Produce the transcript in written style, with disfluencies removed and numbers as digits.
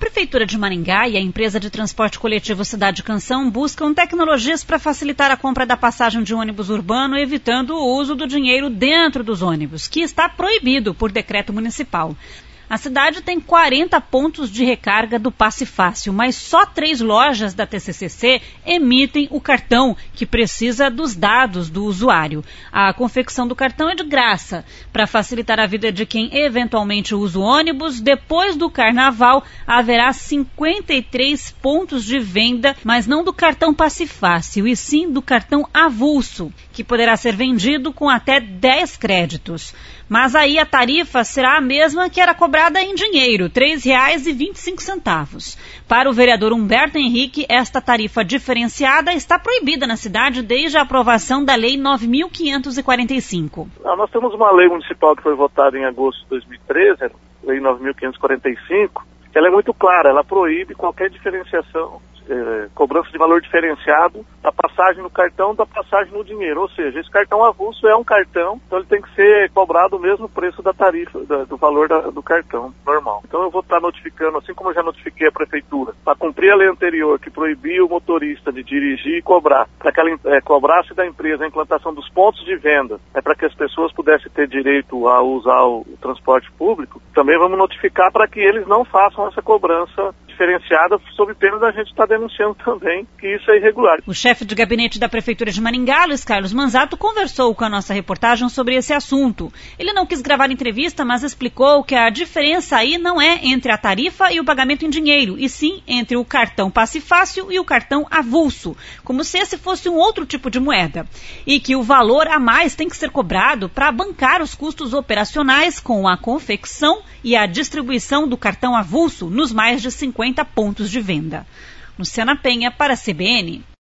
A Prefeitura de Maringá e a empresa de transporte coletivo Cidade Canção buscam tecnologias para facilitar a compra da passagem de ônibus urbano, evitando o uso do dinheiro dentro dos ônibus, que está proibido por decreto municipal. A cidade tem 40 pontos de recarga do Passe Fácil, mas só 3 lojas da TCCC emitem o cartão, que precisa dos dados do usuário. A confecção do cartão é de graça. Para facilitar a vida de quem eventualmente usa o ônibus, depois do carnaval haverá 53 pontos de venda, mas não do cartão Passe Fácil, e sim do cartão avulso, que poderá ser vendido com até 10 créditos. Mas aí a tarifa será a mesma que era cobrada em dinheiro, R$ 3,25. Para o vereador Humberto Henrique, esta tarifa diferenciada está proibida na cidade desde a aprovação da Lei 9.545. Nós temos uma lei municipal que foi votada em agosto de 2013, Lei 9.545, que ela é muito clara, ela proíbe qualquer diferenciação, cobrança de valor diferenciado da passagem no cartão, da passagem no dinheiro. Ou seja, esse cartão avulso é um cartão, então ele tem que ser cobrado o mesmo preço da tarifa, do valor do cartão normal. Então eu vou estar notificando, assim como eu já notifiquei a prefeitura, para cumprir a lei anterior que proibia o motorista de dirigir e cobrar, para que ela cobrasse da empresa a implantação dos pontos de venda, para que as pessoas pudessem ter direito a usar o transporte público, também vamos notificar para que eles não façam essa cobrança diferenciada, sob pena da gente estar denunciando também que isso é irregular. O chefe de gabinete da Prefeitura de Maringá, Luiz Carlos Manzato, conversou com a nossa reportagem sobre esse assunto. Ele não quis gravar entrevista, mas explicou que a diferença aí não é entre a tarifa e o pagamento em dinheiro, e sim entre o cartão Passe Fácil e o cartão avulso, como se esse fosse um outro tipo de moeda. E que o valor a mais tem que ser cobrado para bancar os custos operacionais com a confecção e a distribuição do cartão avulso nos mais de 50 pontos de venda. Luciana Penha para a CBN.